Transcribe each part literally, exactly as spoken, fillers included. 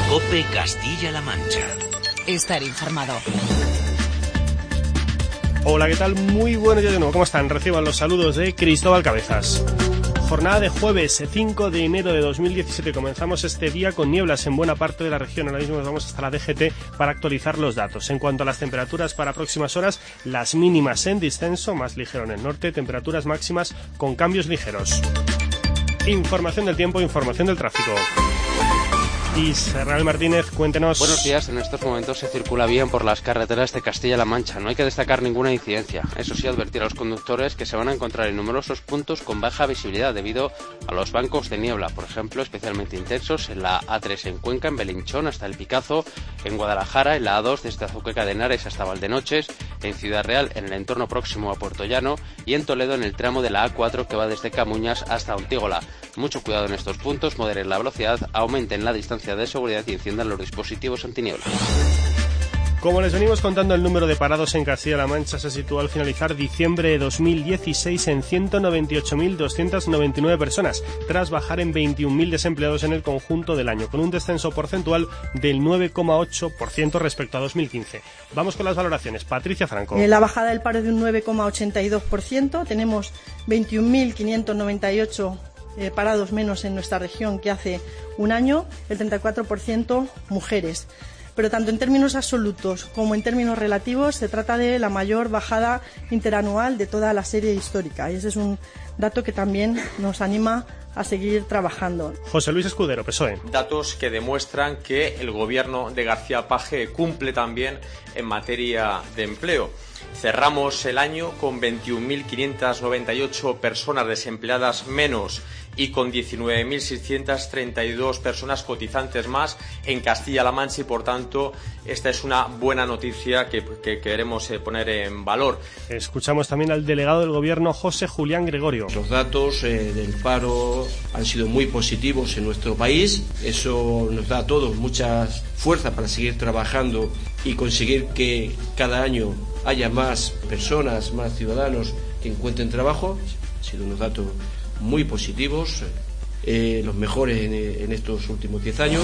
COPE Castilla-La Mancha. Estar informado. Hola, ¿qué tal? Muy buenos días de nuevo. ¿Cómo están? Reciban los saludos de Cristóbal Cabezas. Jornada de jueves cinco de enero de dos mil diecisiete. Comenzamos este día con nieblas en buena parte de la región. Ahora mismo nos vamos hasta la D G T para actualizar los datos. En cuanto a las temperaturas para próximas horas, las mínimas en descenso, más ligero en el norte, temperaturas máximas con cambios ligeros. Información del tiempo, información del tráfico. Israel Martínez, cuéntenos. Buenos días. En estos momentos se circula bien por las carreteras de Castilla-La Mancha. No hay que destacar ninguna incidencia. Eso sí, advertir a los conductores que se van a encontrar en numerosos puntos con baja visibilidad debido a los bancos de niebla, por ejemplo, especialmente intensos en la A tres en Cuenca, en Belinchón hasta El Picazo, en Guadalajara, en la A dos desde Azuqueca de Henares hasta Valdenoches, en Ciudad Real, en el entorno próximo a Puerto Llano y en Toledo en el tramo de la A cuatro que va desde Camuñas hasta Ontígola. Mucho cuidado en estos puntos, moderen la velocidad, aumenten la distancia de seguridad y enciendan los dispositivos antiniebla. Como les venimos contando, el número de parados en Castilla-La Mancha se sitúa al finalizar diciembre de dos mil dieciséis en ciento noventa y ocho mil doscientas noventa y nueve personas, tras bajar en veintiún mil desempleados en el conjunto del año, con un descenso porcentual del nueve coma ocho por ciento respecto a dos mil quince. Vamos con las valoraciones. Patricia Franco. Eh, la bajada del paro es de un nueve coma ochenta y dos por ciento. Tenemos veintiún mil quinientos noventa y ocho eh, parados menos en nuestra región que hace un año, el treinta y cuatro por ciento mujeres. Pero tanto en términos absolutos como en términos relativos se trata de la mayor bajada interanual de toda la serie histórica. Y ese es un dato que también nos anima a seguir trabajando. José Luis Escudero, P S O E. Datos que demuestran que el gobierno de García Page cumple también en materia de empleo. Cerramos el año con veintiún mil quinientas noventa y ocho personas desempleadas menos y con diecinueve mil seiscientas treinta y dos personas cotizantes más en Castilla-La Mancha y, por tanto, esta es una buena noticia que, que queremos eh, poner en valor. Escuchamos también al delegado del Gobierno, José Julián Gregorio. Los datos eh, del paro han sido muy positivos en nuestro país. Eso nos da a todos mucha fuerza para seguir trabajando y conseguir que cada año haya más personas, más ciudadanos que encuentren trabajo. Han sido unos datos muy positivos, eh, los mejores en, en estos últimos diez años.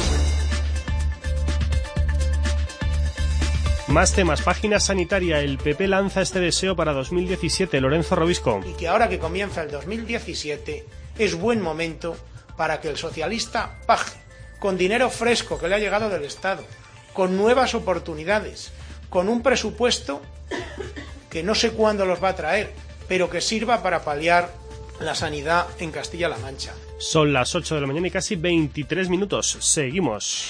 Más temas. Página sanitaria. El P P lanza este deseo para dos mil diecisiete. Lorenzo Robisco. Y que ahora que comienza el dos mil diecisiete es buen momento para que el socialista Page, con dinero fresco que le ha llegado del Estado, con nuevas oportunidades, con un presupuesto que no sé cuándo los va a traer, pero que sirva para paliar la sanidad en Castilla-La Mancha. Son las ocho de la mañana y casi veintitrés minutos. Seguimos.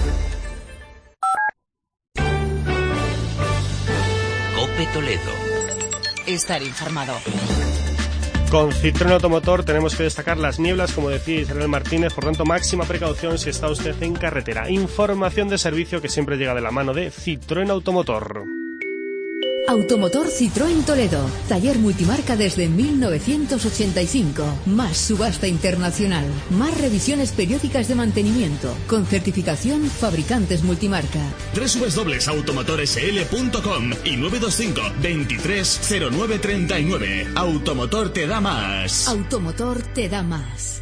COPE Toledo. Estar informado. Con Citroën Automotor tenemos que destacar las nieblas, como decía Israel Martínez, por tanto máxima precaución si está usted en carretera. Información de servicio que siempre llega de la mano de Citroën Automotor. Automotor Citroën Toledo, taller multimarca desde mil novecientos ochenta y cinco, más subasta internacional, más revisiones periódicas de mantenimiento, con certificación fabricantes multimarca. doble u doble u doble u punto automotor s l punto com y nueve dos cinco, veintitrés cero nueve treinta y nueve. Automotor te da más. Automotor te da más.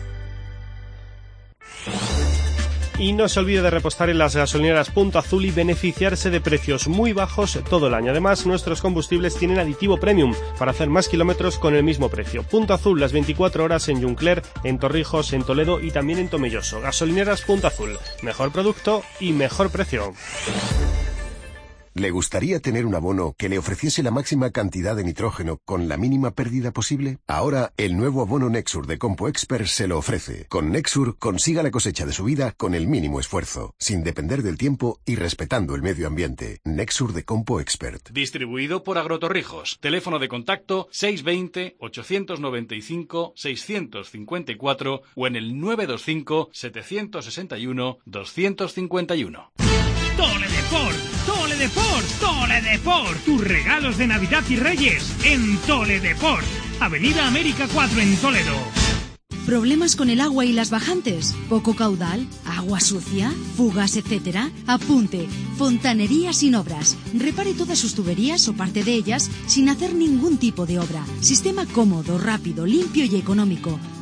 Y no se olvide de repostar en las gasolineras Punto Azul y beneficiarse de precios muy bajos todo el año. Además, nuestros combustibles tienen aditivo premium para hacer más kilómetros con el mismo precio. Punto Azul, las veinticuatro horas en Juncler, en Torrijos, en Toledo y también en Tomelloso. Gasolineras Punto Azul. Mejor producto y mejor precio. ¿Le gustaría tener un abono que le ofreciese la máxima cantidad de nitrógeno con la mínima pérdida posible? Ahora, el nuevo abono Nexur de CompoExpert se lo ofrece. Con Nexur, consiga la cosecha de su vida con el mínimo esfuerzo, sin depender del tiempo y respetando el medio ambiente. Nexur de CompoExpert. Distribuido por Agrotorrijos. Teléfono de contacto seiscientos veinte, ochocientos noventa y cinco, seiscientos cincuenta y cuatro o en el nueve dos cinco, setecientos sesenta y uno, doscientos cincuenta y uno. Toledeport, Toledeport, Toledeport. Tus regalos de Navidad y Reyes en Toledeport. Avenida América cuatro en Toledo. ¿Problemas con el agua y las bajantes? ¿Poco caudal? ¿Agua sucia? ¿Fugas, etcétera? Apunte. Fontanería sin obras. Repare todas sus tuberías o parte de ellas sin hacer ningún tipo de obra. Sistema cómodo, rápido, limpio y económico.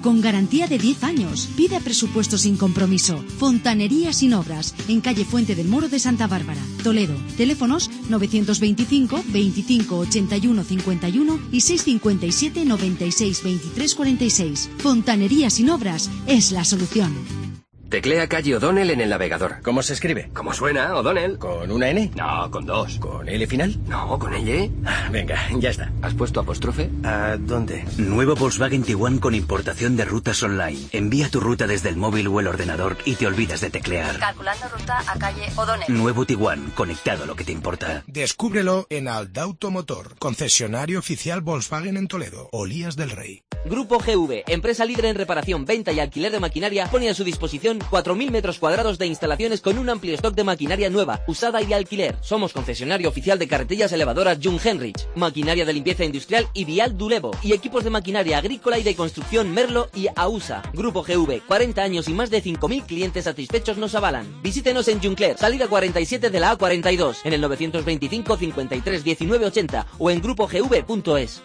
con garantía de diez años. Pide presupuesto sin compromiso. Fontanería sin obras, en calle Fuente del Moro de Santa Bárbara, Toledo. Teléfonos novecientos veinticinco, veinticinco, ochenta y uno, cincuenta y uno y seiscientos cincuenta y siete, noventa y seis, veintitrés, cuarenta y seis. Fontanería sin obras es la solución. Teclea calle O'Donnell en el navegador. ¿Cómo se escribe? ¿Cómo suena, O'Donnell? ¿Con una N? No, con dos. ¿Con L final? No, con L. Ah, venga, ya está. ¿Has puesto apóstrofe? ¿A dónde? Nuevo Volkswagen Tiguan con importación de rutas online. Envía tu ruta desde el móvil o el ordenador y te olvidas de teclear. Calculando ruta a calle O'Donnell. Nuevo Tiguan, conectado a lo que te importa. Descúbrelo en Aldauto Motor, concesionario oficial Volkswagen en Toledo, Olías del Rey. Grupo G V, empresa líder en reparación, venta y alquiler de maquinaria, pone a su disposición cuatro mil metros cuadrados de instalaciones con un amplio stock de maquinaria nueva, usada y de alquiler. Somos concesionario oficial de carretillas elevadoras Jung Henrich, maquinaria de limpieza industrial y Vial Dulevo, y equipos de maquinaria agrícola y de construcción Merlo y AUSA. Grupo G V, cuarenta años y más de cinco mil clientes satisfechos nos avalan. Visítenos en Juncler, salida cuarenta y siete de la A cuarenta y dos, en el novecientos veinticinco, cincuenta y tres, diecinueve, ochenta o en grupo g v punto es.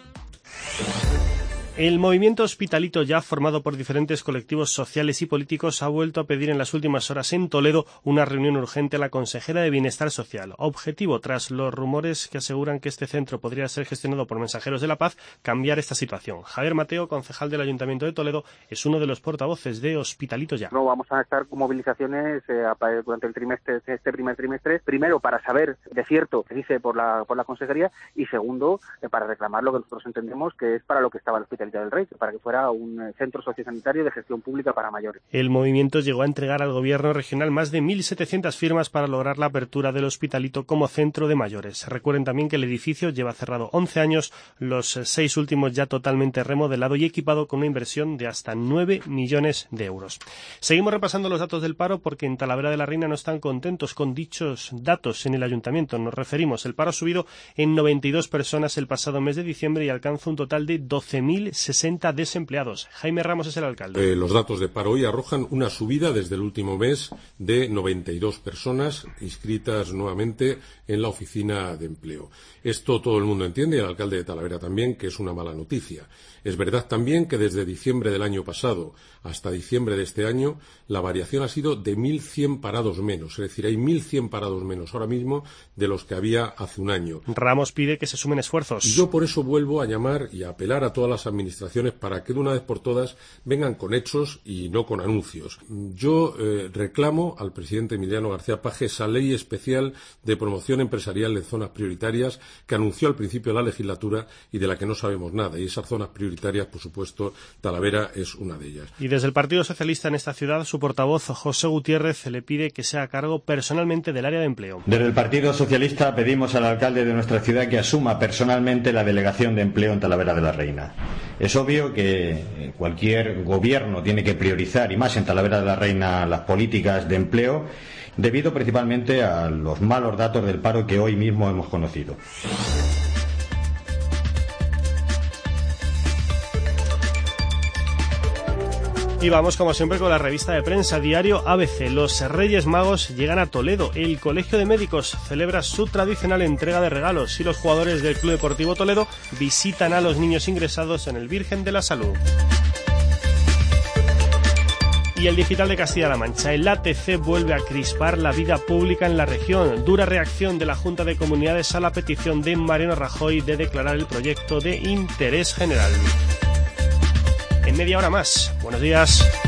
El movimiento Hospitalito, ya formado por diferentes colectivos sociales y políticos, ha vuelto a pedir en las últimas horas en Toledo una reunión urgente a la consejera de Bienestar Social. Objetivo, tras los rumores que aseguran que este centro podría ser gestionado por mensajeros de la paz, cambiar esta situación. Javier Mateo, concejal del Ayuntamiento de Toledo, es uno de los portavoces de Hospitalito Ya. No, vamos a estar con movilizaciones eh, durante el trimestre, este primer trimestre, primero para saber de cierto qué dice por la, por la consejería y segundo eh, para reclamar lo que nosotros entendemos que es para lo que estaba el Hospital del Rey, para que fuera un centro sociosanitario de gestión pública para mayores. El movimiento llegó a entregar al gobierno regional más de mil setecientas firmas para lograr la apertura del Hospitalito como centro de mayores. Recuerden también que el edificio lleva cerrado once años, los seis últimos ya totalmente remodelado y equipado con una inversión de hasta nueve millones de euros. Seguimos repasando los datos del paro porque en Talavera de la Reina no están contentos con dichos datos en el ayuntamiento. Nos referimos, el paro ha subido en noventa y dos personas el pasado mes de diciembre y alcanza un total de doce mil sesenta desempleados. Jaime Ramos es el alcalde. Eh, los datos de paro hoy arrojan una subida desde el último mes de noventa y dos personas inscritas nuevamente en la oficina de empleo. Esto todo el mundo entiende, y el alcalde de Talavera también, que es una mala noticia. Es verdad también que desde diciembre del año pasado hasta diciembre de este año la variación ha sido de mil cien parados menos, es decir, hay mil cien parados menos ahora mismo de los que había hace un año. Ramos pide que se sumen esfuerzos. Y yo por eso vuelvo a llamar y a apelar a todas las administraciones para que de una vez por todas vengan con hechos y no con anuncios. Yo eh, reclamo al presidente Emiliano García Paje esa ley especial de promoción empresarial en zonas prioritarias que anunció al principio de la legislatura y de la que no sabemos nada. Y esas zonas prioritarias, por supuesto, Talavera es una de ellas. Y desde el Partido Socialista en esta ciudad, su portavoz José Gutiérrez le pide que sea a cargo personalmente del área de empleo. Desde el Partido Socialista pedimos al alcalde de nuestra ciudad que asuma personalmente la delegación de empleo en Talavera de la Reina. Es obvio que cualquier gobierno tiene que priorizar, y más en Talavera de la Reina, las políticas de empleo, debido principalmente a los malos datos del paro que hoy mismo hemos conocido. Y vamos como siempre con la revista de prensa diario A B C. Los Reyes Magos llegan a Toledo. El Colegio de Médicos celebra su tradicional entrega de regalos y los jugadores del Club Deportivo Toledo visitan a los niños ingresados en el Virgen de la Salud. Y el Digital de Castilla-La Mancha. El A T C vuelve a crispar la vida pública en la región. Dura reacción de la Junta de Comunidades a la petición de Mariano Rajoy de declarar el proyecto de interés general. En media hora más. Buenos días.